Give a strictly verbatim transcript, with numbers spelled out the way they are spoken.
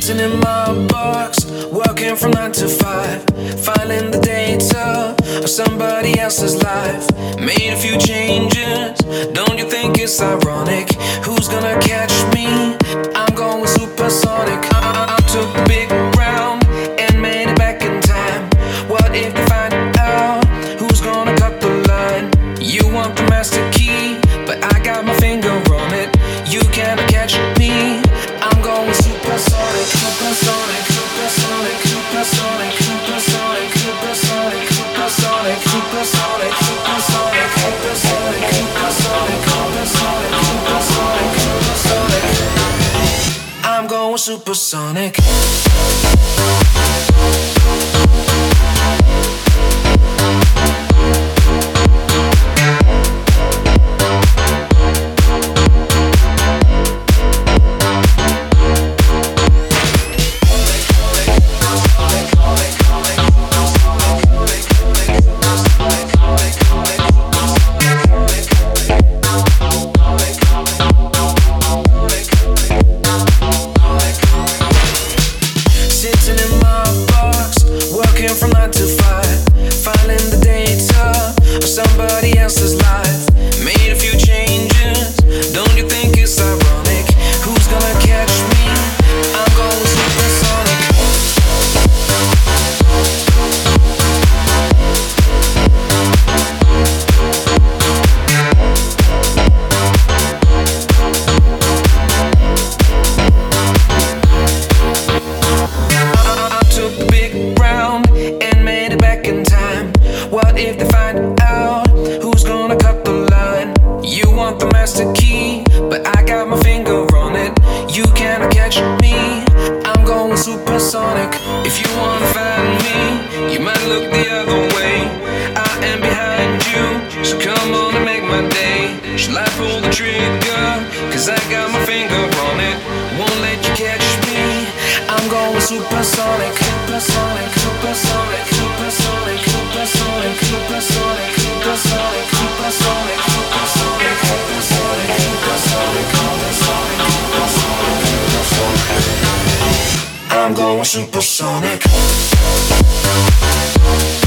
Sitting in my box, working from nine to five, filing the data of somebody else's life. Made a few changes, don't you think it's ironic? Who's gonna catch me? I'm going supersonic. I, I took the big round and made it back in time. What if they find out? Who's gonna cut the line? You want the master key, but I got my finger on it. You can't catch me. I'm going supersonic, supersonic, supersonic, supersonic, supersonic, supersonic, supersonic, supersonic, supersonic, supersonic, supersonic, supersonic, supersonic, supersonic. I'm going supersonic. From nine to five, filing the data of somebody else's life. Made a few changes, don't you think it's ironic? Who's gonna catch me? I'm going supersonic. I, I took the big round and made it back in time. What if they find out? Who's gonna cut the line? You want the master key, but I got my finger on it. You cannot catch me. I'm going supersonic. If you wanna find me, you might look the other way. I am behind you, so come on and make my day. Shall I pull the trigger? Cause I got my finger on it. Won't let you catch me. I'm going supersonic, supersonic, supersonic, supersonic, supersonic, supersonic, supersonic, supersonic, supersonic, supersonic, supersonic, supersonic, supersonic, supersonic. I'm going supersonic.